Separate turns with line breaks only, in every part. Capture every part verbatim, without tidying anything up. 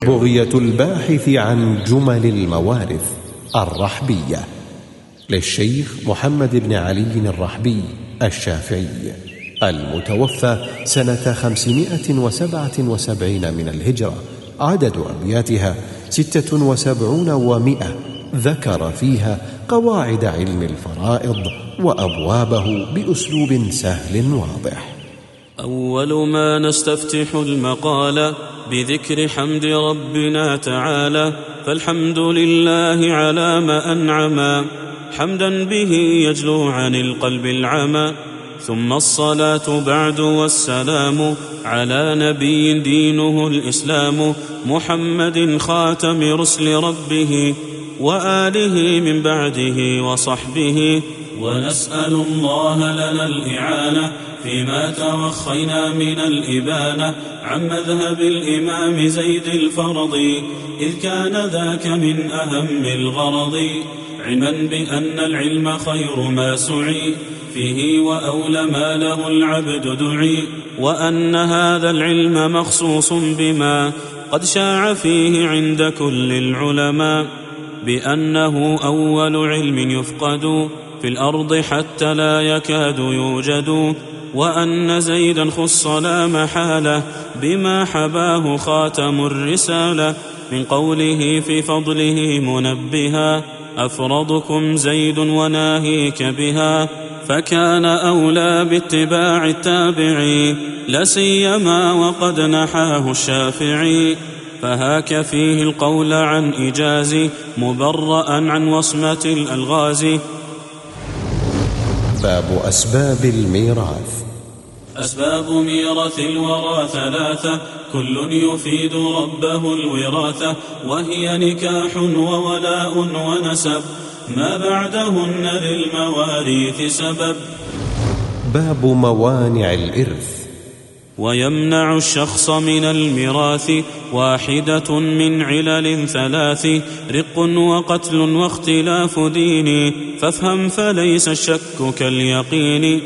بغية الباحث عن جمل الموارث الرحبية للشيخ محمد بن علي الرحبي الشافعي المتوفى سنة خمسمائة وسبعة وسبعين من الهجرة. عدد أبياتها ستة وسبعون ومئة. ذكر فيها قواعد علم الفرائض وأبوابه بأسلوب سهل واضح.
أول ما نستفتح المقال بذكر حمد ربنا تعالى، فالحمد لله على ما أنعما، حمدا به يجلو عن القلب العمى. ثم الصلاة بعد والسلام على نبي دينه الإسلام، محمد خاتم رسل ربه وآله من بعده وصحبه. ونسأل الله لنا الإعانة فيما توخينا من الإبانة عن مذهب الإمام زيد الفرضي، إذ كان ذاك من أهم الغرض، علما بأن العلم خير ما سعي فيه وأولى ما له العبد دعي، وأن هذا العلم مخصوص بما قد شاع فيه عند كل العلماء، بأنه أول علم يفقد في الأرض حتى لا يكاد يوجد، وأن زيدا خص لا محالة بما حباه خاتم الرسالة، من قوله في فضله منبها أفرضكم زيد وناهيك بها، فكان أولى باتباع التابعي لسيما وقد نحاه الشافعي. فهاك فيه القول عن إجازي مبرأ عن وصمة الألغاز.
باب أسباب الميراث.
أسباب ميراث الورى ثلاثة، كل يفيد ربه الوراثة، وهي نكاح وولاء ونسب، ما بعدهن للمواريث سبب.
باب موانع الإرث.
ويمنع الشخص من الميراث واحدة من علل ثلاث، رق وقتل واختلاف دين، فافهم فليس الشك كاليقين.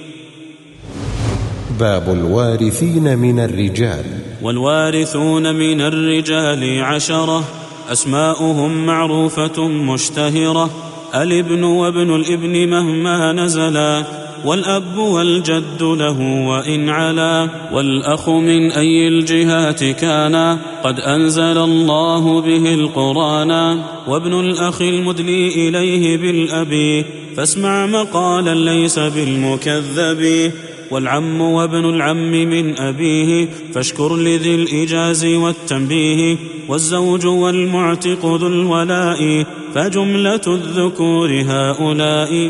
باب الوارثين من الرجال.
والوارثون من الرجال عشرة، أسماؤهم معروفة مشتهرة، الابن وابن الابن مهما نزلا، والأب والجد له وإن علا، والأخ من أي الجهات كان قد أنزل الله به القرآن، وابن الأخ المدلي إليه بالأبي، فاسمع مقالا ليس بالمكذب، والعم وابن العم من أبيه، فاشكر لذي الإجاز والتنبيه، والزوج والمعتق ذو الولاء، فجملة الذكور هؤلاء.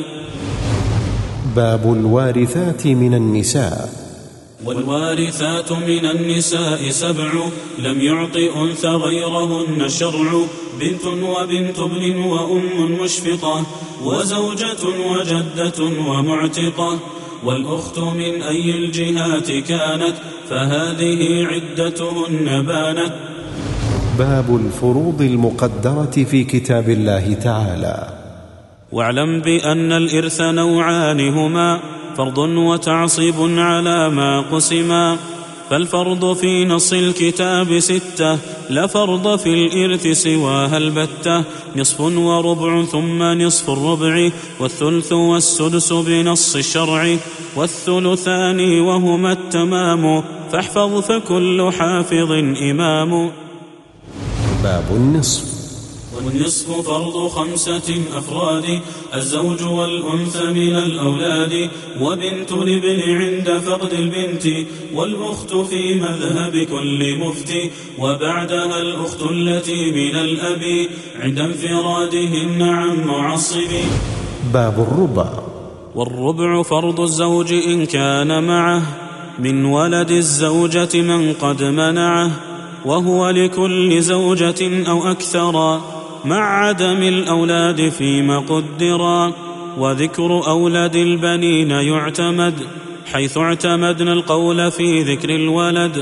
باب الوارثات من النساء.
والوارثات من النساء سبع، لم يعط أنثى غيرهن الشرع، بنت وبنت ابن وأم مشفقة، وزوجة وجدة ومعتقة، والأخت من أي الجهات كانت، فهذه عدتهن بانت.
باب الفروض المقدرة في كتاب الله تعالى.
واعلم بأن الإرث نوعان هما، فرض وتعصيب على ما قسما، فالفرض في نص الكتاب ستة، لا فرض في الإرث سواها البتة، نصف وربع ثم نصف الربع، والثلث والسدس بنص الشرع، والثلثان وهما التمام، فاحفظ فكل حافظ إمام.
باب النصف.
والنصف فرض خمسة أفراد، الزوج والأنثى من الأولاد، وبنت الابن عند فقد البنت، والأخت في مذهب كل مفتي، وبعدها الأخت التي من الأب عند انفرادهن عن معصب.
باب الربع.
والربع فرض الزوج إن كان معه من ولد الزوجة من قد منعه، وهو لكل زوجة أو أكثر مع عدم الأولاد فيما قدرا، وذكر أولاد البنين يعتمد حيث اعتمدنا القول في ذكر الولد.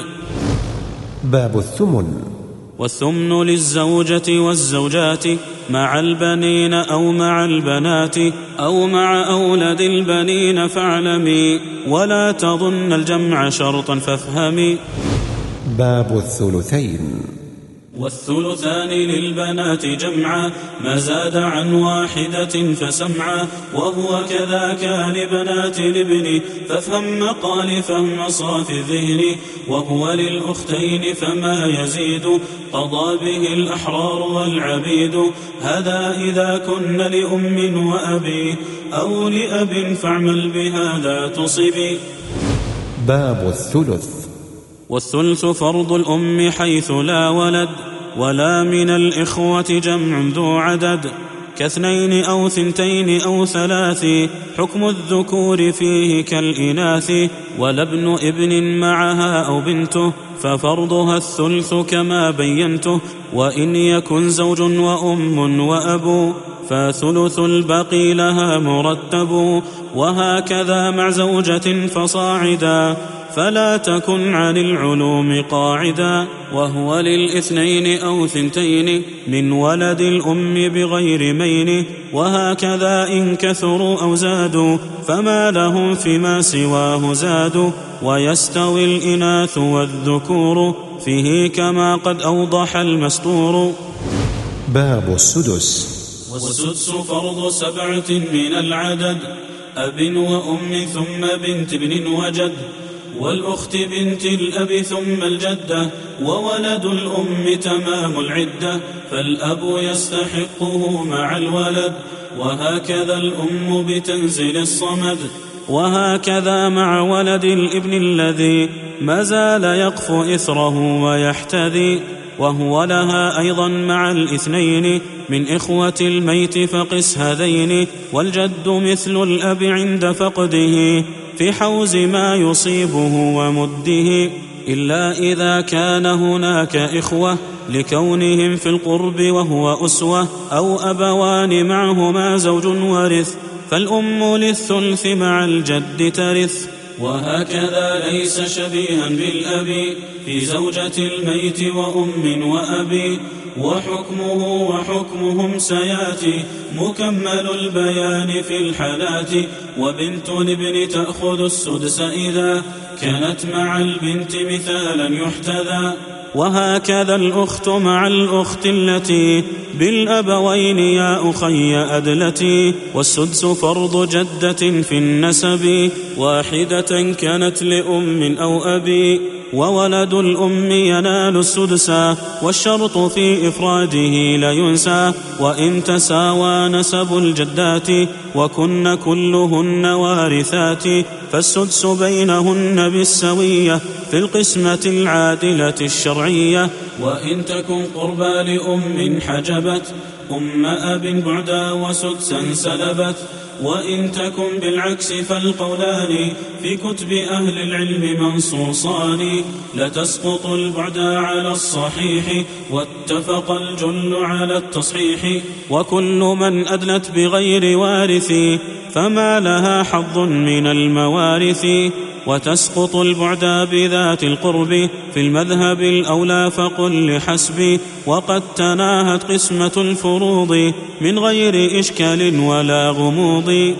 باب الثمن.
والثمن للزوجة والزوجات مع البنين أو مع البنات أو مع أولاد البنين فاعلمي، ولا تظن الجمع شرطا فافهمي.
باب الثلثين.
والثلثان للبنات جمعا ما زاد عن واحدة فسمعا وهو كذاك لبنات الابن فافهم مقال فهم صافي الذهن وهو للأختين فما يزيد قضى به الأحرار والعبيد هذا إذا كن لأم وأبي أو لأب فاعمل بهذا تصبي.
باب الثلث.
والثلث فرض الأم حيث لا ولد ولا من الإخوة جمع ذو عدد كاثنين أو ثنتين أو ثلاث حكم الذكور فيه كالإناث ولا ابن ابن معها أو بنته ففرضها الثلث كما بينته وإن يكن زوج وأم وأب فثلث البقي لها مرتب وهكذا مع زوجة فصاعدا فلا تكن عن العلوم قاعدا وهو للاثنين أو ثنتين من ولد الأم بغير مين وهكذا إن كثروا أو زادوا فما لهم فيما سواه زادوا ويستوي الإناث والذكور فيه كما قد أوضح المستور.
باب السدس.
والسدس فرض سبعة من العدد أب وأم ثم بنت ابن وجد والأخت بنت الأب ثم الجدة وولد الأم تمام العدة فالأب يستحقه مع الولد وهكذا الأم بتنزل الصمد وهكذا مع ولد الابن الذي ما زال يقف إثره ويحتذي وهو لها أيضا مع الاثنين من إخوة الميت فقس هذين والجد مثل الأب عند فقده في حوز ما يصيبه ومده إلا إذا كان هناك إخوة لكونهم في القرب وهو أسوة أو أبوان معهما زوج ورث فالأم للثلث مع الجد ترث وهكذا ليس شبيها بالأب في زوجة الميت وأم وأبي وحكمه وحكمهم سياتي مكمل البيان في الحالات وبنت الابن تأخذ السدس إذا كانت مع البنت مثالا يحتذى وهكذا الأخت مع الأخت التي بالأبوين يا أخي أدلتي والسدس فرض جدة في النسب واحدة كانت لأم أو أبي وولد الأم ينال السدسا والشرط في إفراده لا ينسى وإن تساوى نسب الجدات وكن كلهن وارثات فالسدس بينهن بالسوية في القسمة العادلة الشرعية وإن تكن قربى لأم حجبت أم أب بعدا وسدسا سلبت وإن تكن بالعكس فالقولان في كتب أهل العلم منصوصان لتسقط البعد على الصحيح واتفق الجل على التصحيح وكل من أدلت بغير وارث فما لها حظ من الموارث وتسقط البعد بذات القرب في المذهب الأولى فقل لحسب وقد تناهت قسمة الفروض من غير إشكال ولا غموض.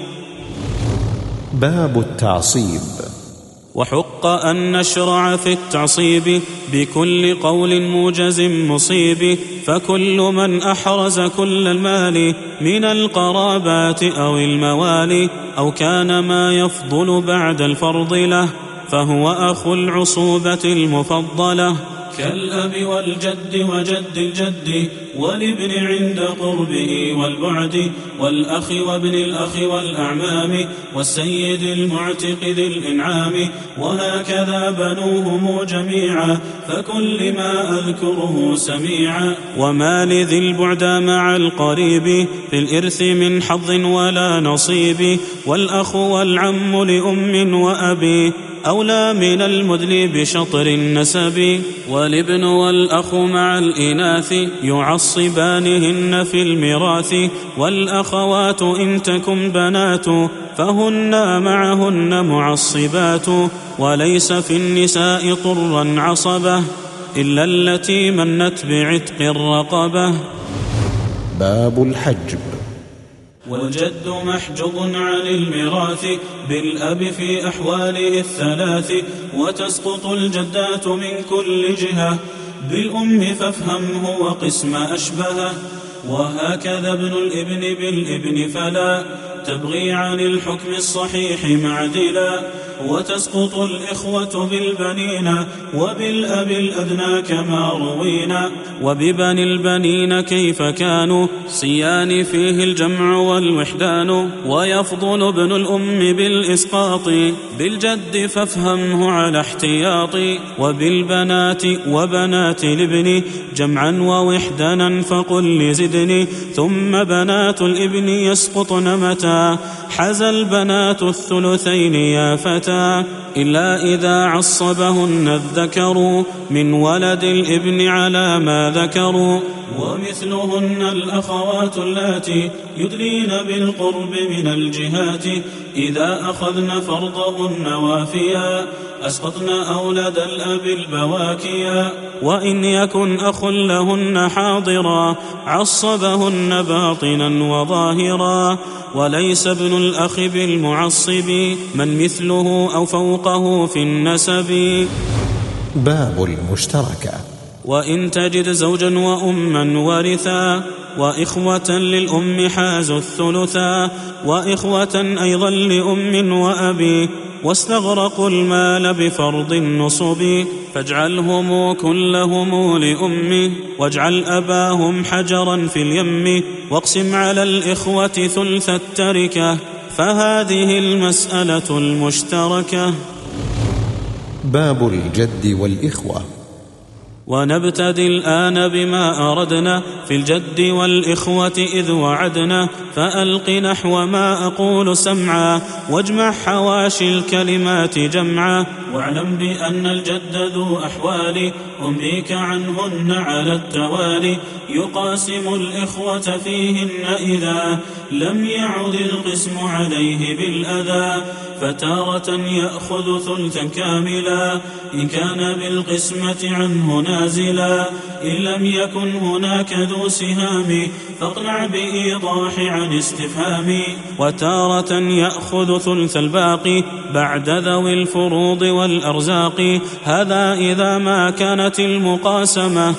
باب التعصيب.
وحق أن نشرع في التعصيب بكل قول موجز مصيب فكل من أحرز كل المال من القرابات أو الموالي أو كان ما يفضل بعد الفرض له فهو أخو العصوبة المفضلة كالأب والجد وجد الجد والابن عند قربه والبعد والأخ وابن الأخ والأعمام والسيد المعتق ذي الإنعام وهكذا بنوهم جميعا فكل ما أذكره سميعا وما لذي البعد مع القريب في الإرث من حظ ولا نصيب والأخ والعم لأم وأبي أولى من المدلي بشطر النسب والابن والأخ مع الإناث يعصبانهن في الميراث والأخوات إن تكن بنات فهن معهن معصبات وليس في النساء طرا عصبة إلا التي منت بعتق الرقبة.
باب الحجب.
والجد محجوب عن الميراث بالأب في أحواله الثلاث وتسقط الجدات من كل جهة بالأم فافهمه وقسم أشبهه. وهكذا ابن الابن بالابن فلا تبغي عن الحكم الصحيح معدلا. وتسقط الإخوة بالبنين وبالأب الأدنى كما روينا. وببني البنين كيف كانوا صيان فيه الجمع والوحدان. ويفضل ابن الأم بالإسقاط بالجد فافهمه على احتياط. وبالبنات وبنات الابن جمعا ووحدانا فقل لزدني. ثم بنات الابن يسقطن متى حز البنات الثلثين يا فتى. إلا إذا عصبهن الذكر من ولد الابن على ما ذكروا. ومثلهن الأخوات اللاتي يدلين بالقرب من الجهات إذا أخذن فرضهن وافيا أسقطن أولاد الأب البواكيا. وإن يكن أخ لهن حاضرا عصبهن باطنا وظاهرا. وليس ابن الأخ بالمعصب من مثله أو فوقه في النسب.
باب المشتركة.
وإن تجد زوجا وأما ورثا وإخوة للأم حازوا الثلثا. وإخوة أيضا لأم وأبي واستغرقوا المال بفرض النصب. فاجعلهم كلهم لأمه واجعل أباهم حجرا في اليم. واقسم على الإخوة ثلث التركة فهذه المسألة المشتركة.
باب الجد والإخوة.
ونبتدي الآن بما أردنا في الجد والإخوة إذ وعدنا. فألق نحو ما أقول سمعا واجمع حواشي الكلمات جمعا. واعلم بأن الجد ذو أحوال أنبيك عنهن على التوالي. يقاسم الإخوة فيهن إذا لم يعد القسم عليه بالأذى. فتارة يأخذ ثلثا كاملا إن كان بالقسمة عنه نازلا. إن لم يكن هناك ذو سهام فاقنع بإيضاح عن استفهام. وتارة يأخذ ثلث الباقي بعد ذوي الفروض والأرزاق. هذا إذا ما كانت المقاسمة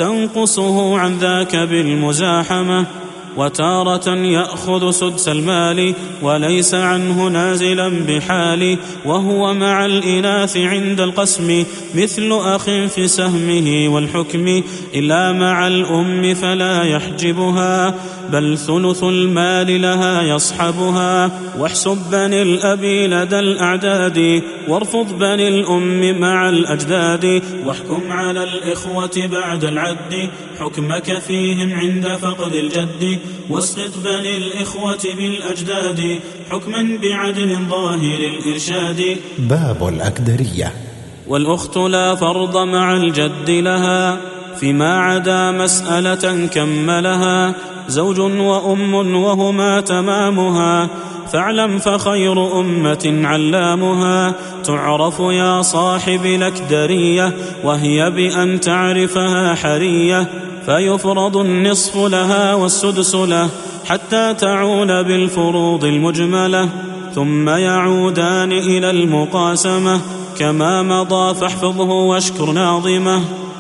تنقصه عن ذاك بالمزاحمة. وتارة يأخذ سدس المال وليس عنه نازلا بحال. وهو مع الإناث عند القسم مثل أخ في سهمه والحكم. إلا مع الأم فلا يحجبها بل ثلث المال لها يصحبها. واحسب بني الأب لدى الأعداد وارفض بني الأم مع الأجداد. واحكم على الإخوة بعد العد حكمك فيهم عند فقد الجد. واسقط بني الإخوة بالأجداد حكما بعدل ظاهر الإرشاد.
باب الأكدرية.
والأخت لا فرض مع الجد لها فيما عدا مسألة كملها. زوج وأم وهما تمامها فاعلم فخير أمة علامها. تعرف يا صاحب الأكدرية وهي بأن تعرفها حرية. فيفرض النصف لها والسدس له حتى تعول بالفروض المجملة. ثم يعودان إلى المقاسمة كما مضى فاحفظه واشكر ناظمه.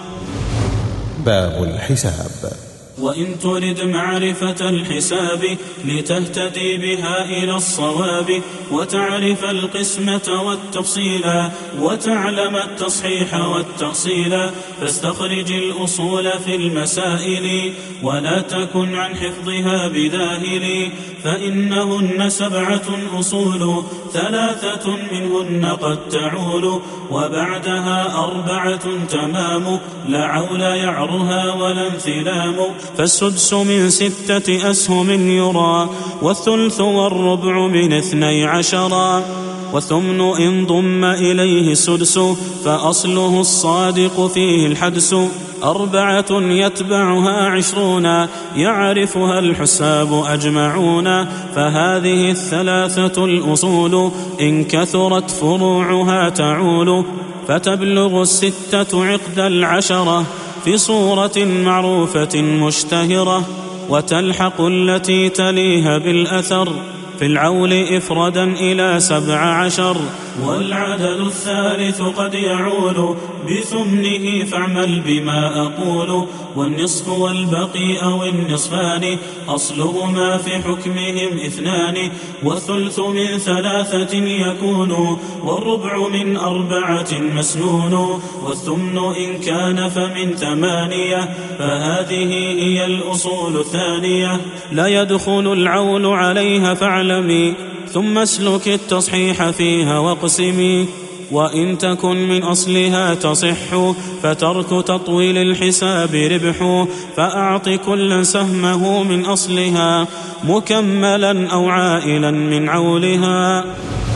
باب الحساب.
وإن ترد معرفة الحساب لتهتدي بها إلى الصواب وتعرف القسمة والتفصيلا وتعلم التصحيح والتأصيلا فاستخرج الأصول في المسائل ولا تكن عن حفظها بذاهل فإنهن سبعة أصول ثلاثة منهن قد تعول وبعدها أربعة تمام لا عول يعرها ولا انثلام فالسدس من ستة أسهم يرى والثلث والربع من اثني عشرا والثمن إن ضم إليه السدس فأصله الصادق فيه الحدس أربعة يتبعها عشرون يعرفها الحساب أجمعون فهذه الثلاثة الأصول إن كثرت فروعها تعول فتبلغ الستة عقد العشرة في صورة معروفة مشتهرة وتلحق التي تليها بالأثر في العول إفردا إلى سبع عشر والعدد الثالث قد يعول بثمنه فاعمل بما أقول والنصف والبقي أو النصفان أصلهما في حكمهم اثنان والثلث من ثلاثة يكون والربع من أربعة مسنون والثمن إن كان فمن ثمانية فهذه هي الأصول الثانية لا يدخل العول عليها فاعلمي ثم اسلك التصحيح فيها واقسمي وإن تكن من أصلها تصح فترك تطويل الحساب ربح فأعط كلا سهمه من أصلها مكملا أو عائلا من عولها.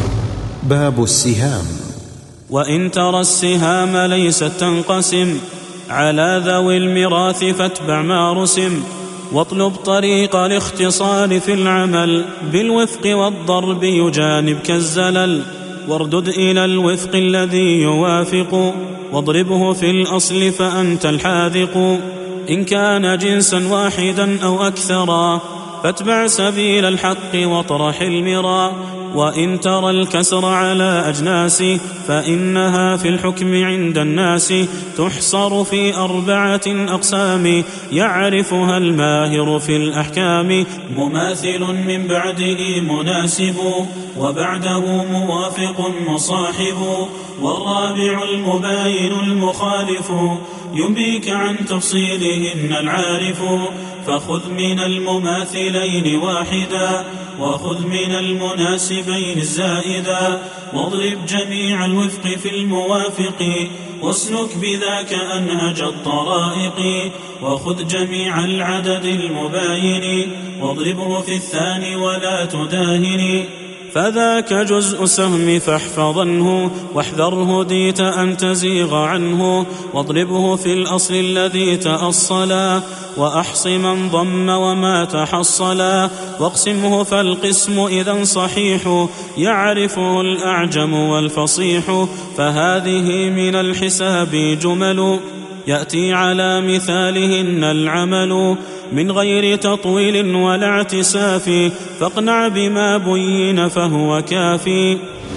باب السهام.
وإن ترى السهام ليست تنقسم على ذوي الميراث فاتبع ما رسم واطلب طريق الاختصار في العمل بالوفق والضرب يجانبك الزلل واردد إلى الوفق الذي يوافق واضربه في الأصل فأنت الحاذق إن كان جنسا واحدا أو أكثرا فاتبع سبيل الحق واطرح المرا وإن ترى الكسر على أجناس فإنها في الحكم عند الناس تحصر في أربعة أقسام يعرفها الماهر في الأحكام مماثل من بعده مناسب وبعده موافق مصاحب والرابع المباين المخالف ينبيك عن تفصيلهن العارف فخذ من المماثلين واحدا وخذ من المناسبين الزائدا واضرب جميع الوفق في الموافق واسلك بذاك أنهج الطرائق وخذ جميع العدد المباين واضربه في الثاني ولا تداهن فذاك جزء سهم فاحفظنه واحذره ديت أن تزيغ عنه واضربه في الأصل الذي تأصلا وأحص من ضم وما تحصلا واقسمه فالقسم إذا صحيح يعرفه الأعجم والفصيح فهذه من الحساب جمل يأتي على مثالهن العمل من غير تطويل ولا اعتساف فاقنع بما بين فهو كافي.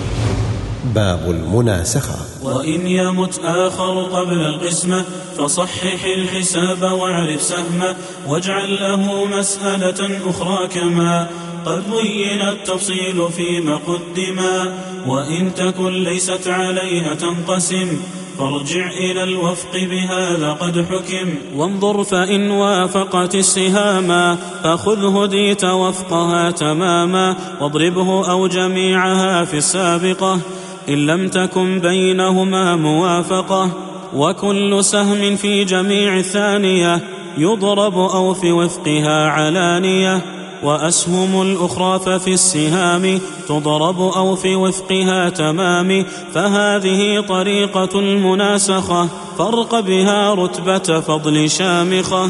باب المناسخة.
وإن يمت آخر قبل القسمة فصحح الحساب واعرف سهمه واجعل له مسألة أخرى كما قد بين التفصيل فيما قدما وإن تكن ليست عليها تنقسم فارجع إلى الوفق بهذا قد حكم وانظر فإن وافقت السهاما فخذه ديت وفقها تماما واضربه أو جميعها في السابقة إن لم تكن بينهما موافقة وكل سهم في جميع الثانية يضرب أو في وفقها علانية وأسهم الأخرى ففي السهام تضرب أو في وفقها تمام فهذه طريقة المناسخة فرق بها رتبة فضل شامخة.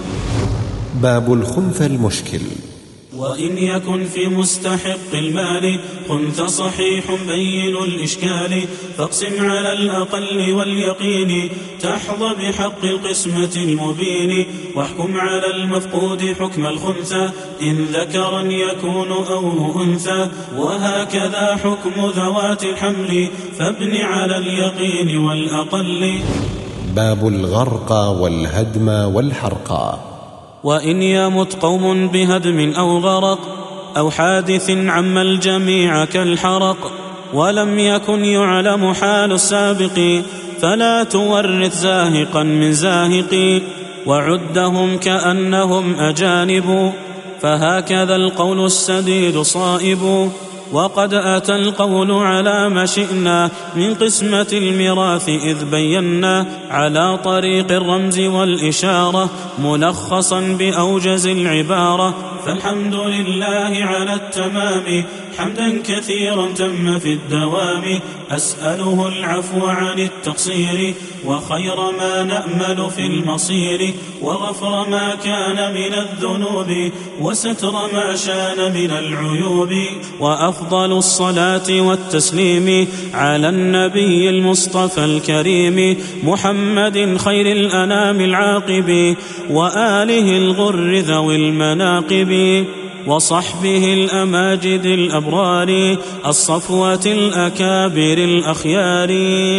باب الخنث المشكل.
وإن يكن في مستحق المال خنث صحيح بين الإشكال فاقسم على الأقل واليقين تحظى بحق القسمة المبين واحكم على المفقود حكم الخنثى إن ذكرا يكون أو أنثى وهكذا حكم ذوات الحمل فابن على اليقين والأقل.
باب الغرق والهدم والحرق.
وإن يمت قوم بهدم أو غرق أو حادث عم الجميع كالحرق ولم يكن يعلم حال السابق فلا تورث زاهقا من زاهق وعدهم كأنهم أجانب فهكذا القول السديد صائب وقد أتى القول على ما شئنا من قسمة الميراث إذ بينا على طريق الرمز والإشارة ملخصا بأوجز العبارة فالحمد لله على التمام حمدا كثيرا تم في الدوام أسأله العفو عن التقصير وخير ما نأمل في المصير وغفر ما كان من الذنوب وستر ما شان من العيوب وأفضل الصلاة والتسليم على النبي المصطفى الكريم محمد خير الأنام العاقب وآله الغر ذوي المناقب. وصحبه الأماجد الأبرار الصفوة الأكابر الأخيار.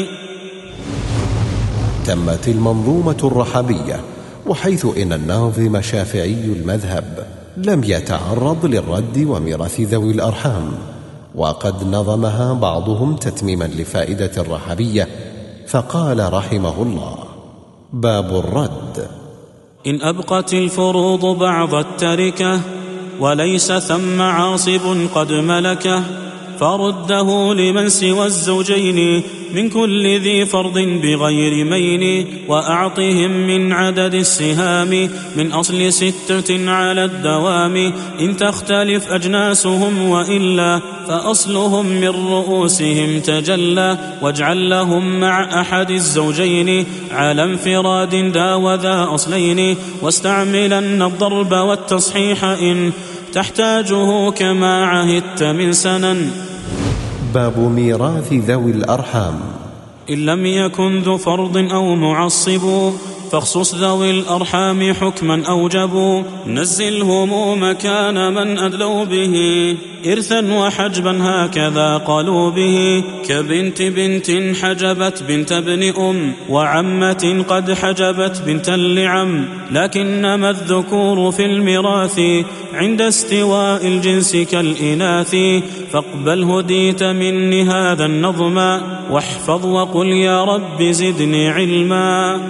تمت المنظومة الرحبية، وحيث إن الناظم شافعي المذهب لم يتعرض للرد وميراث ذوي الأرحام، وقد نظمها بعضهم تتميما لفائدة الرحبية، فقال رحمه الله: باب الرد:
إن أبقت الفروض بعض التركة وليس ثم عاصب قد ملكه، فرده لمن سوى الزوجين من كل ذي فرض بغير مين، وأعطهم من عدد السهام من أصل ستة على الدوام، إن تختلف أجناسهم وإلا فأصلهم من رؤوسهم تجلى، واجعل لهم مع أحد الزوجين على انفراد دا وذا أصلين، واستعملن الضرب والتصحيح إن تحتاجه كما عهدت من سنن.
باب ميراث ذوي الأرحام:
إن لم يكن ذو فرض أو معصب فاخصص ذوي الأرحام حكما أوجبوا، نزلهم مكان من أدلوا به إرثا وحجبا هكذا قالوا به، كبنت بنت حجبت بنت ابن أم، وعمة قد حجبت بنت لعم، لكنما الذكور في الميراث عند استواء الجنس كالإناث، فاقبل هديت مني هذا النظم، واحفظ وقل يا رب زدني علما.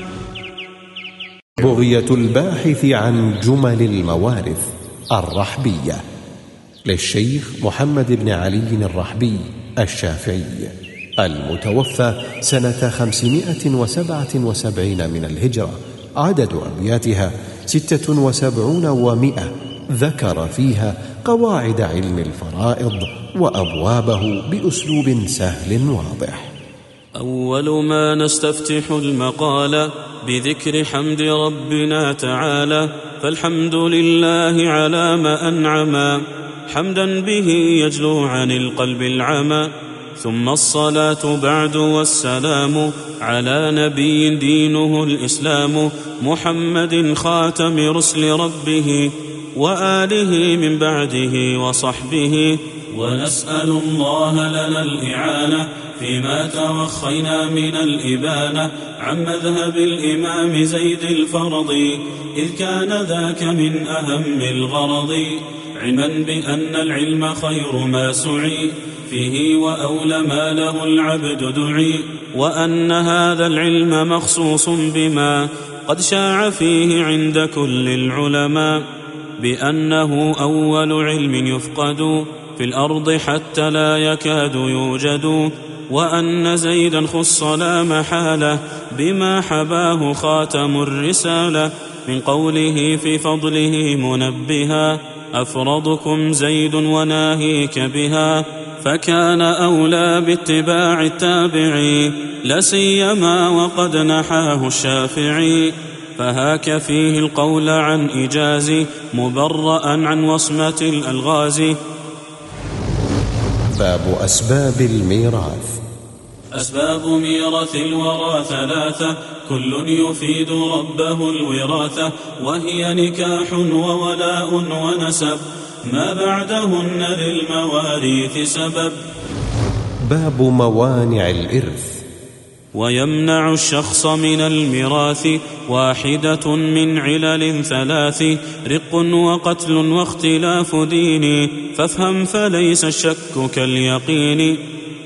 بغية الباحث عن جمل الموارث الرحبية للشيخ محمد بن علي الرحبي الشافعي، المتوفى سنة خمسمائة وسبعة وسبعين من الهجرة. عدد أبياتها ستة وسبعون ومئة، ذكر فيها قواعد علم الفرائض وأبوابه بأسلوب سهل واضح.
أول ما نستفتح المقال بذكر حمد ربنا تعالى، فالحمد لله على ما أنعما، حمدا به يجلو عن القلب العمى، ثم الصلاة بعد والسلام على نبي دينه الإسلام، محمد خاتم رسل ربه وآله من بعده وصحبه، ونسأل الله لنا الإعانة فيما توخينا من الإبانة عن مذهب الإمام زيد الفرض، إذ كان ذاك من أهم الغرض، علما بأن العلم خير ما سعي فيه وأولى ما له العبد دعي، وأن هذا العلم مخصوص بما قد شاع فيه عند كل العلماء، بأنه أول علم يفقد في الأرض حتى لا يكاد يوجد، وأن زيدا خص لا محالة بما حباه خاتم الرسالة، من قوله في فضله منبها أفرضكم زيد وناهيك بها، فكان أولى باتباع التابعي لسيما وقد نحاه الشافعي، فهاك فيه القول عن إجازي مبرأ عن وصمة الألغاز.
باب أسباب الميراث.
أسباب ميراث الورى ثلاثة، كل يفيد ربه الوراثة، وهي نكاح وولاء ونسب، ما بعدهن للمواريث سبب.
باب موانع الإرث.
ويمنع الشخص من الميراث واحدة من علل ثلاث، رق وقتل واختلاف دين، فافهم فليس الشك كاليقين.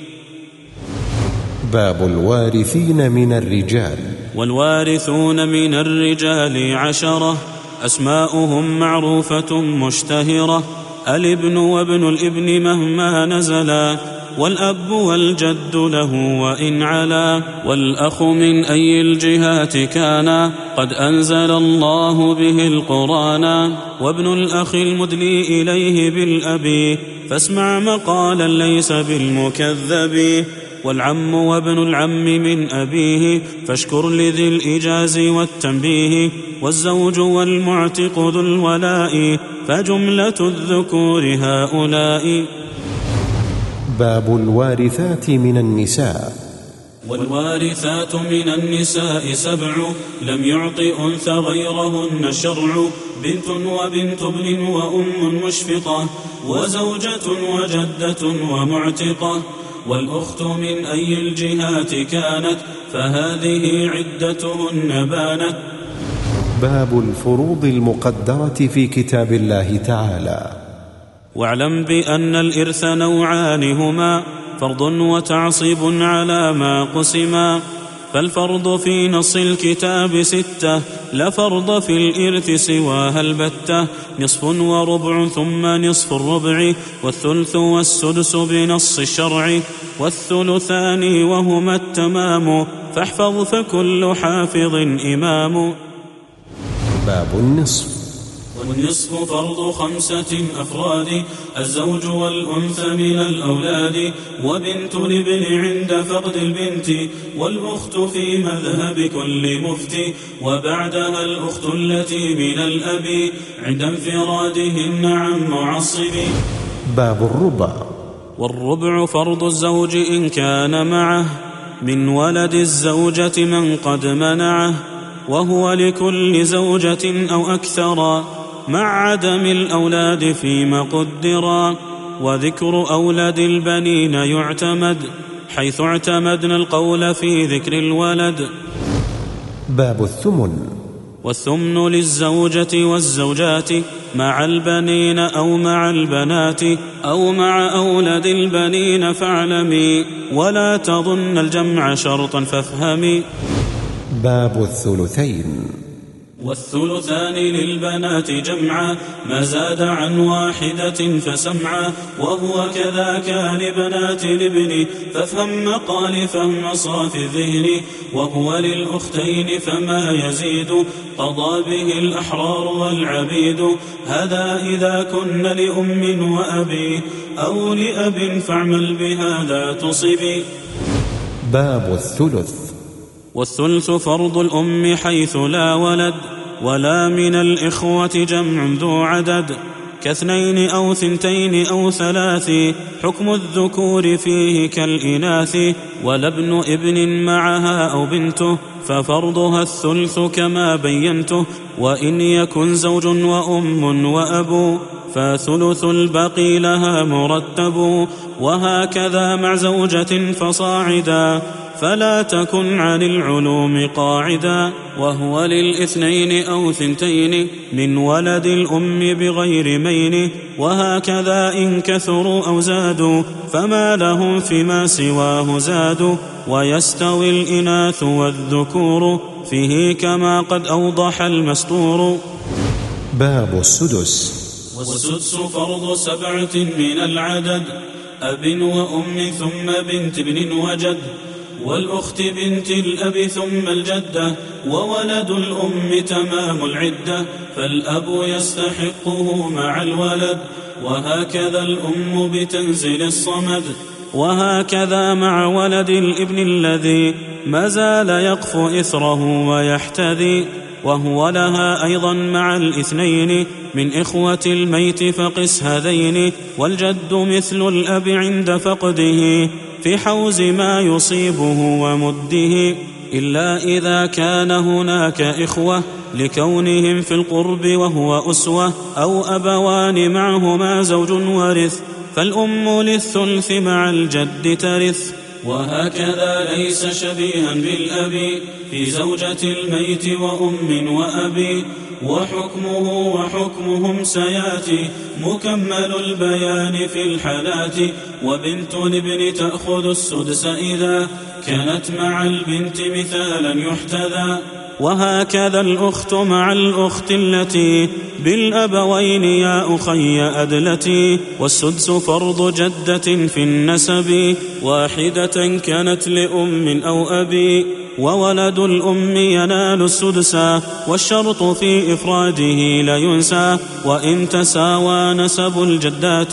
باب الوارثين من الرجال.
والوارثون من الرجال عشرة، أسماؤهم معروفة مشتهرة، الابن وابن الابن مهما نزلا، والأب والجد له وإن علا، والأخ من أي الجهات كان قد أنزل الله به القرآن، وابن الأخ المدلي إليه بالأبي، فاسمع مقالا ليس بالمكذب، والعم وابن العم من أبيه، فاشكر لذي الإجاز والتنبيه، والزوج والمعتق ذو الولاء، فجملة الذكور هؤلاء.
باب الوارثات من النساء.
والوارثات من النساء سبع لم يعط أنثى غيرهن الشرع، بنت وبنت ابن وأم مشفقة وزوجة وجدة ومعتقة، والأخت من أي الجهات كانت فهذه عدتهن بانت.
باب الفروض المقدرة في كتاب الله تعالى.
واعلم بأن الإرث نوعان هما فرض وتعصيب على ما قسما، فالفرض في نص الكتاب ستة لا فرض في الإرث سواها البتة، نصف وربع ثم نصف الربع والثلث والسدس بنص الشرع، والثلثان وهما التمام فاحفظ فكل حافظ إمام.
باب النصف.
والنصف فرض خمسة أفراد الزوج والأنثى من الأولاد، وبنت الابن عند فقد البنت، والأخت في مذهب كل مفتي، وبعدها الأخت التي من الأب عند انفرادهن عن معصب.
باب الربع.
والربع فرض الزوج إن كان معه من ولد الزوجة من قد منعه، وهو لكل زوجة أو أكثر مع عدم الأولاد فيما قدرا، وذكر أولاد البنين يعتمد حيث اعتمدنا القول في ذكر الولد.
باب الثمن.
والثمن للزوجة والزوجات مع البنين أو مع البنات أو مع أولاد البنين فاعلمي، ولا تظن الجمع شرطا فافهمي.
باب الثلثين.
والثلثان للبنات جمعا ما زاد عن واحدة فسمعا، وهو كذاك لبنات الابن فافهم مقال فهم صاف الذهن، وهو للأختين فما يزيد قضى به الأحرار والعبيد، هذا إذا كن لأم وأبي أو لأب فاعمل بهذا تصبي.
باب الثلث.
والثلث فرض الأم حيث لا ولد ولا من الإخوة جمع ذو عدد، كاثنين أو ثنتين أو ثلاث حكم الذكور فيه كالإناث، ولا ابن ابن معها أو بنته ففرضها الثلث كما بينته، وإن يكن زوج وأم وأب فثلث البقي لها مرتب، وهكذا مع زوجة فصاعدا فلا تكن عن العلوم قاعدا، وهو للاثنين أو ثنتين من ولد الأم بغير مين، وهكذا إن كثروا أو زادوا فما لهم فيما سواه زادوا، ويستوي الإناث والذكور فيه كما قد أوضح المستور.
باب السدس.
والسدس فرض سبعة من العدد أب وأم ثم بنت ابن وجد، والأخت بنت الأب ثم الجدة، وولد الأم تمام العدة فالأب يستحقه مع الولد، وهكذا الأم بتنزل الصمد، وهكذا مع ولد الابن الذي ما زال يقف إثره ويحتذي، وهو لها أيضا مع الاثنين من إخوة الميت فقس هذين، والجد مثل الأب عند فقده في حوز ما يصيبه ومده، إلا إذا كان هناك إخوة لكونهم في القرب وهو أسوة، أو أبوان معهما زوج ورث فالأم للثلث مع الجد ترث، وهكذا ليس شبيها بالأب في زوجة الميت وأم وأبي، وحكمه وحكمهم سياتي مكمل البيان في الحالات، وبنت الابن تأخذ السدس إذا كانت مع البنت مثالا يحتذى، وهكذا الأخت مع الأخت التي بالأبوين يا أخي أدلتي، والسدس فرض جدة في النسب واحدة كانت لأم أو أبي، وولد الأم ينال السدسا، والشرط في إفراده لا ينسى، وإن تساوى نسب الجدات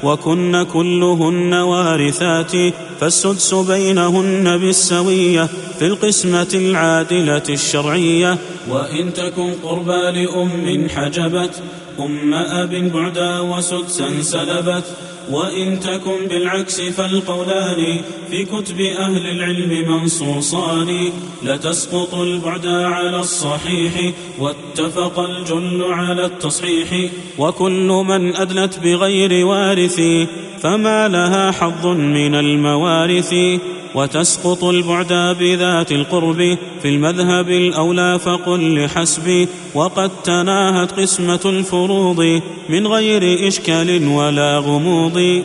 وكن كلهن وارثات فالسدس بينهن بالسوية، في القسمة العادلة الشرعية. وإن تكن قربى لأم حجبت أم أب بعدا وسدسا سلبت. وإن تكن بالعكس فالقولان في كتب أهل العلم منصوصان. لتسقط البعدا على الصحيح واتفق الجل على التصحيح. وكل من أدلت بغير وارث فما لها حظ من الموارث. وتسقط البعدا بذات القرب في المذهب الأولى فقل لحسب. وقد تناهت قسمة الفروض من غير إشكال ولا غموض.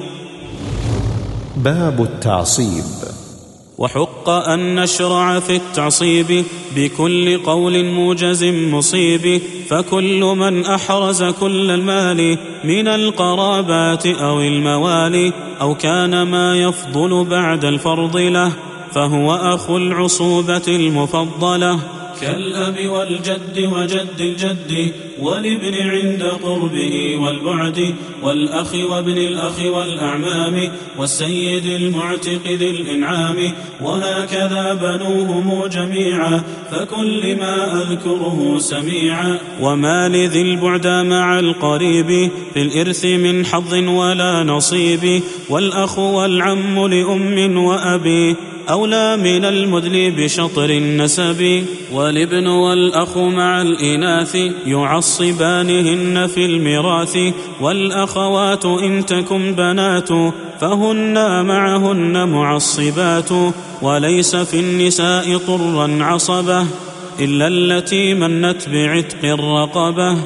باب التعصيب.
وحق أن نشرع في التعصيب بكل قول موجز مصيب. فكل من أحرز كل المال من القرابات أو الموالي أو كان ما يفضل بعد الفرض له فهو أخو العصوبة المفضلة كالأب والجد وجد الجد والابن عند قربه والبعد والأخ وابن الأخ والأعمام والسيد المعتق ذي الإنعام. وهكذا بنوهم جميعا فكل ما أذكره سميعا. وما لذي البعد مع القريب في الإرث من حظ ولا نصيب. والأخ والعم لأم وأبي أولى من المدلي بشطر النسب. والابن والأخ مع الإناث يعصبانهن في الميراث. والأخوات إن تكن بنات فهن معهن معصبات. وليس في النساء طرا عصبة إلا التي منت بعتق الرقبة.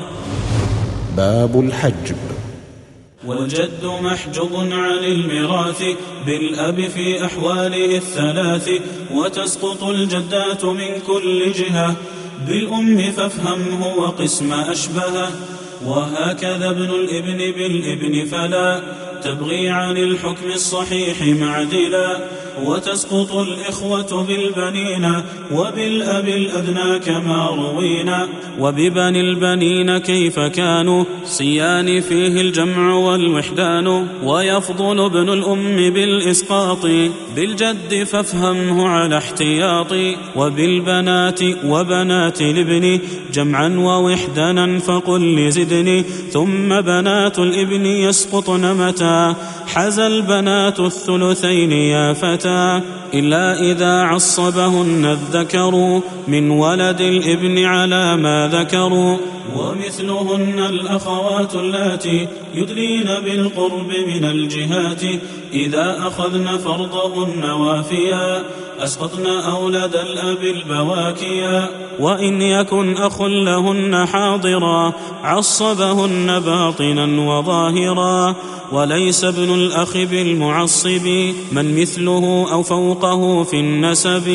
باب الحجب.
والجد محجوب عن الميراث بالأب في أحواله الثلاث. وتسقط الجدات من كل جهة بالأم فافهمه وقسم أشبهه. وهكذا ابن الابن بالابن فلا تبغي عن الحكم الصحيح معدلا. وتسقط الإخوة بالبنين وبالأب الأدنى كما روينا. وببني البنين كيف كانوا صيان فيه الجمع والوحدان. ويفضل ابن الأم بالإسقاط بالجد فافهمه على احتياط. وبالبنات وبنات الابن جمعا ووحدانا فقل لزدني. ثم بنات الابن يسقطن متى حز البنات الثلثين يا فتى. إلا إذا عصبهن الذكر من ولد الابن على ما ذكروا. ومثلهن الأخوات اللاتي يدلين بالقرب من الجهات إذا أخذن فرضهن وافيا أسقطن أولاد الأب البواكيا. وإن يكن أخ لهن حاضرا عصبهن باطنا وظاهرا. وليس ابن الأخ بالمعصب من مثله أو فوقه في النسب.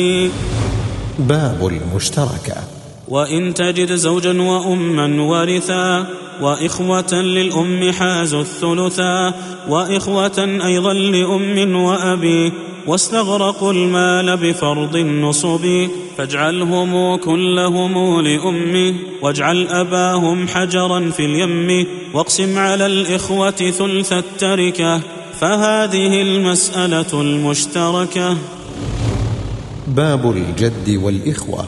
باب المشتركة.
وإن تجد زوجا وأما ورثا وإخوة للأم حازوا الثلثا. وإخوة أيضا لأم وأبي واستغرقوا المال بفرض النصب. فاجعلهم كلهم لأمه واجعل أباهم حجرا في اليم. واقسم على الإخوة ثلث التركة فهذه المسألة المشتركة.
باب الجد والإخوة.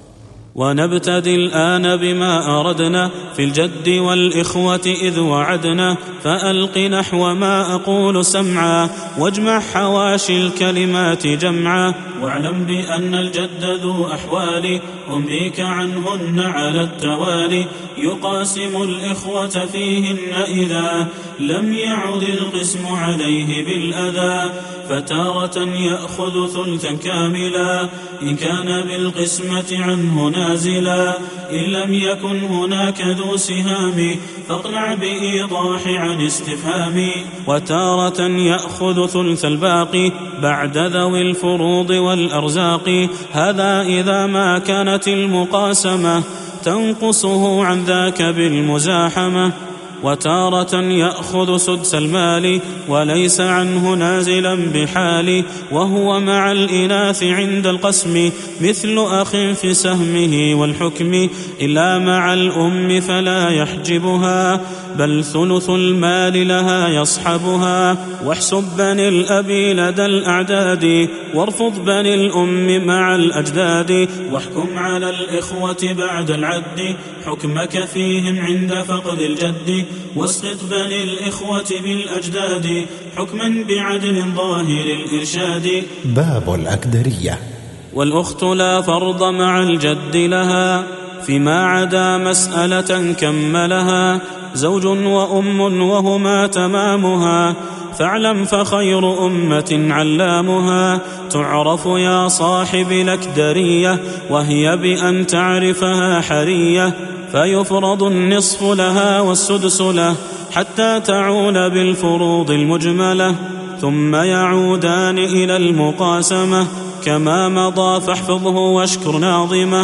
ونبتدي الآن بما أردنا في الجد والإخوة إذ وعدنا. فألق نحو ما أقول سمعا واجمع حواشي الكلمات جمعا. واعلم بأن الجد ذو أحوال أنبيك عنهن على التوالي. يقاسم الإخوة فيهن إذا لم يعد القسم عليه بالأذى. فتارة يأخذ ثلثا كاملا إن كان بالقسمة عنه نازلا. إن لم يكن هناك ذو سهام فاقنع بإيضاح عن استفهام. وتارة يأخذ ثلث الباقي بعد ذوي الفروض والأرزاق. هذا إذا ما كانت المقاسمة تنقصه عن ذاك بالمزاحمة. وتارة يأخذ سدس المال وليس عنه نازلا بحال، وهو مع الإناث عند القسم مثل أخ في سهمه والحكم، إلا مع الأم فلا يحجبها بل ثلث المال لها يصحبها. واحسب بني الأب لدى الأعداد وارفض بني الأم مع الأجداد، واحكم على الإخوة بعد العد حكمك فيهم عند فقد الجد، واسقط بني الإخوة بالأجداد حكما بعدل ظاهر الإرشاد.
باب الأكدرية.
والأخت لا فرض مع الجد لها فيما عدا مسألة كملها، زوج وأم وهما تمامها، فاعلم فخير أمة علامها، تعرف يا صاحب الأكدرية وهي بأن تعرفها حرية، فيفرض النصف لها والسدس له حتى تعول بالفروض المجملة، ثم يعودان إلى المقاسمة كما مضى فاحفظه واشكر ناظمه.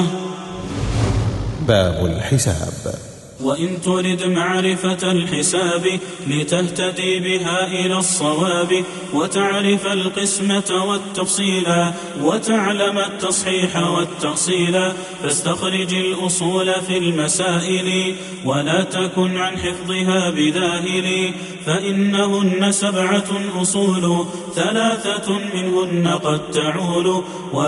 باب الحساب.
وإن ترد معرفة الحساب لتهتدي بها إلى الصواب، وتعرف القسمة والتفصيلا وتعلم التصحيح والتأصيلا، فاستخرج الأصول في المسائل ولا تكن عن حفظها بذاهل، فإنهن سبعة أصول ثلاثة منهن قد تعول،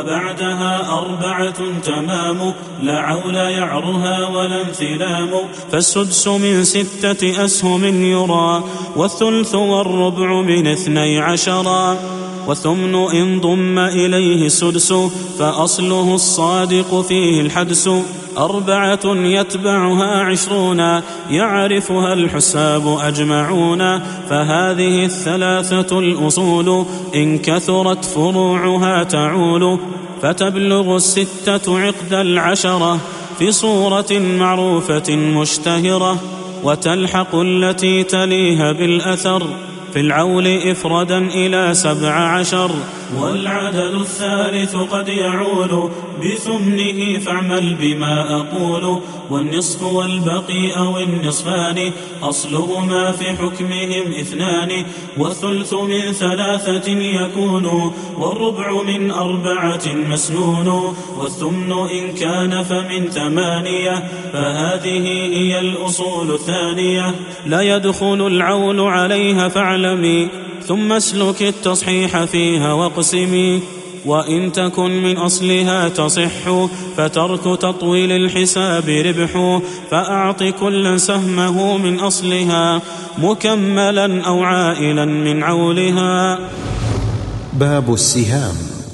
وبعدها أربعة تمام لا عول يعرها ولا انثلام، فالسدس من ستة أسهم يرى، والثلث والربع من اثني عشرا، والثمن إن ضم إليه السدس فأصله الصادق فيه الحدس، أربعة يتبعها عشرون يعرفها الحساب أجمعون، فهذه الثلاثة الأصول إن كثرت فروعها تعول، فتبلغ الستة عقد العشرة في صورة معروفة مشتهرة، وتلحق التي تليها بالأثر في العول إفردا إلى سبع عشر، والعدد الثالث قد يعول بثمنه فاعمل بما أقول، والنصف والبقي أو النصفان أصلهما في حكمهم اثنان، والثلث من ثلاثة يكون، والربع من أربعة مسنون، والثمن إن كان فمن ثمانية، فهذه هي الأصول الثانية، لا يدخل العول عليها فاعلمي، ثم اسلك التصحيح فيها واقسمي، وإن تكن من أصلها تصح فترك تطويل الحساب ربح، فأعط كلا سهمه من أصلها مكملا أو عائلا من عولها.
باب السهام.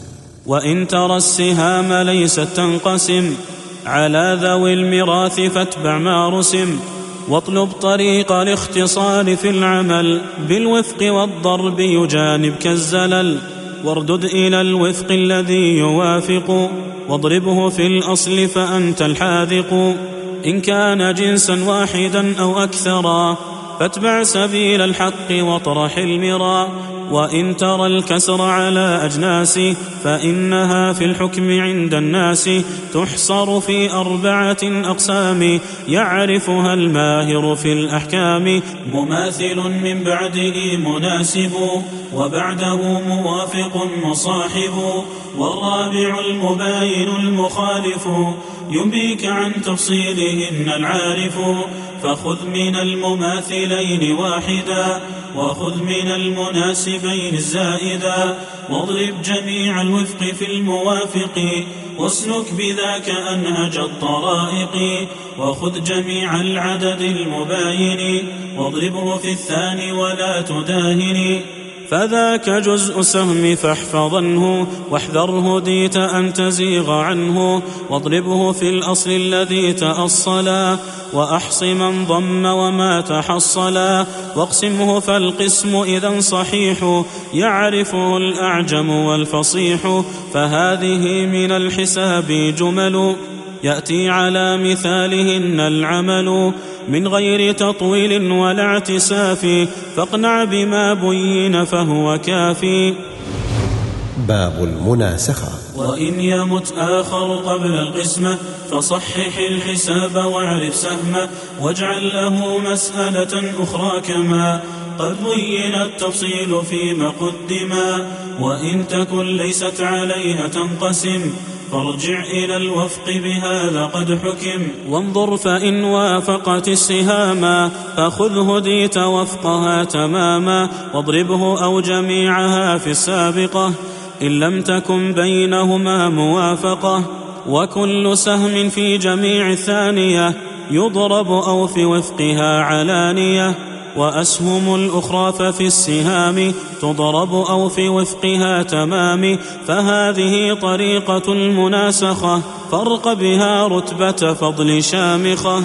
وإن ترى السهام ليست تنقسم على ذوي الميراث فاتبع ما رسم، واطلب طريق الاختصار في العمل بالوفق والضرب يجانبك الزلل، واردد إلى الوفق الذي يوافق واضربه في الأصل فأنت الحاذق، إن كان جنسا واحدا أو أكثرا فاتبع سبيل الحق واطرح المرا، وإن ترى الكسر على أجناس فإنها في الحكم عند الناس تحصر في أربعة أقسام يعرفها الماهر في الأحكام، مماثل من بعده مناسب وبعده موافق مصاحب، والرابع المباين المخالف ينبيك عن تفصيلهن العارف، فخذ من المماثلين واحدا وخذ من المناسبين الزائدا، واضرب جميع الوفق في الموافق واسلك بذاك أنهج الطرائق، وخذ جميع العدد المباين واضربه في الثاني ولا تداهن، فذاك جزء سهم فاحفظنه واحذره ديت أن تزيغ عنه، واضربه في الأصل الذي تأصلا وأحص من ضم وما تحصلا، واقسمه فالقسم إذا صحيح يعرفه الأعجم والفصيح، فهذه من الحساب جمل يأتي على مثالهن العمل من غير تطويل ولا اعتساف، فاقنع بما بين فهو كافي.
باب المناسخة.
وإن يمت آخر قبل القسمة فصحح الحساب واعرف سهمه، واجعل له مسألة أخرى كما قد بين التفصيل فيما قدما، وإن تكن ليست عليها تنقسم فارجع إلى الوفق بهذا قد حكم. وانظر فإن وافقت السهاما فخذ هديت وفقها تماما، واضربه أو جميعها في السابقة إن لم تكن بينهما موافقة، وكل سهم في جميع الثانية يضرب أو في وفقها علانية، وأسهم الأخرى ففي السهام تضرب أو في وفقها تمام، فهذه طريقة المناسخة فرق بها رتبة فضل شامخة.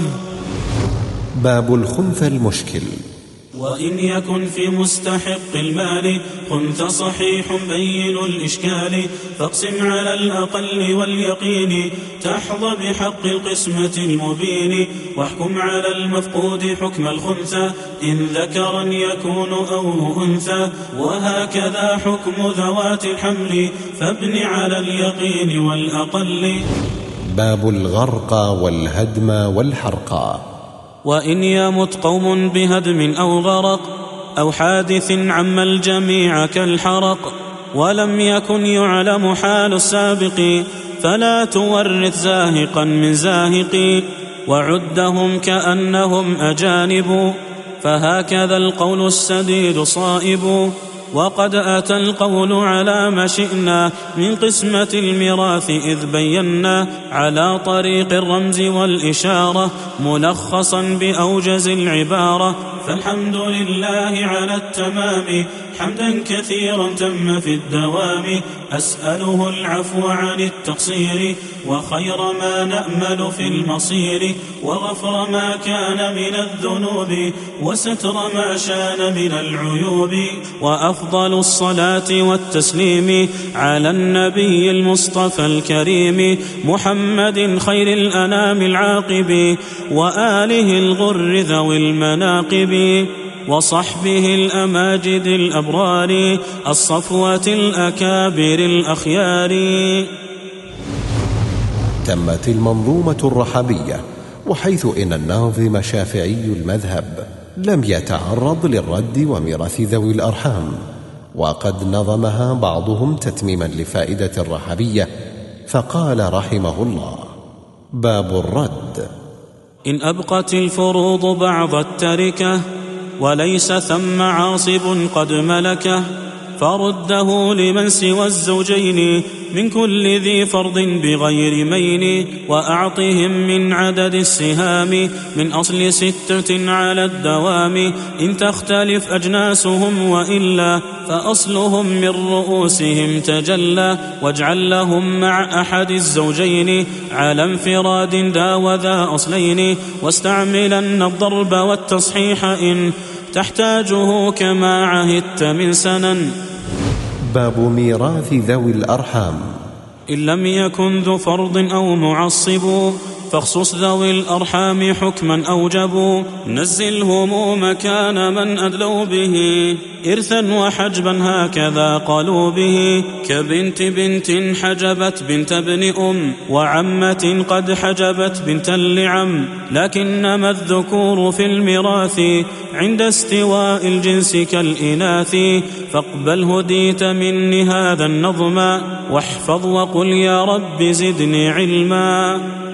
باب الخنث المشكل.
وإن يكن في مستحق المال خنث صحيح بين الإشكال، فاقسم على الأقل واليقين تحظى بحق القسمة المبين، واحكم على المفقود حكم الخنثى إن ذكرا يكون أو أنثى، وهكذا حكم ذوات الحمل فابن على اليقين والأقل.
باب الغرق والهدم والحرق.
وإن يمت قوم بهدم أو غرق أو حادث عم الجميع كالحرق، ولم يكن يعلم حال السابق فلا تورث زاهقا من زاهق، وعدهم كأنهم أجانب، فهكذا القول السديد صائب. وقد أتى القول على ما شئنا من قسمة الميراث إذ بينا على طريق الرمز والإشارة ملخصا بأوجز العبارة، فالحمد لله على التمام حمدا كثيرا تم في الدوام، أسأله العفو عن التقصير وخير ما نأمل في المصير، وغفر ما كان من الذنوب وستر ما شان من العيوب، وأفضل الصلاة والتسليم على النبي المصطفى الكريم محمد خير الأنام العاقب، وآله الغر ذوي المناقب، وصحبه الأماجد الأبرار الصفوة الأكابر الأخيار.
تمت المنظومة الرحبية، وحيث إن الناظم شافعي المذهب لم يتعرض للرد وميراث ذوي الأرحام، وقد نظمها بعضهم تتميما لفائدة الرحبية، فقال رحمه الله: باب الرد.
إن أبقت الفروض بعض التركة وليس ثم عاصب قد ملكه، فرده لمن سوى الزوجين من كل ذي فرض بغير مين، وأعطهم من عدد السهام من أصل ستة على الدوام، إن تختلف أجناسهم وإلا فأصلهم من رؤوسهم تجلى، واجعل لهم مع أحد الزوجين على انفراد دا وذا أصلين، واستعملن الضرب والتصحيح إن تحتاجه كما عهدت من سنن.
باب ميراث ذوي الأرحام.
إن لم يكن ذو فرض أو معصب فاخصص ذوي الأرحام حكما أوجبوا، نزلهم مكان من أدلوا به إرثا وحجبا هكذا قالوا به، كبنت بنت حجبت بنت ابن أم، وعمة قد حجبت بنت لعم، لكنما الذكور في الميراث عند استواء الجنس كالإناث، فاقبل هديت مني هذا النظم واحفظ وقل يا رب زدني علما.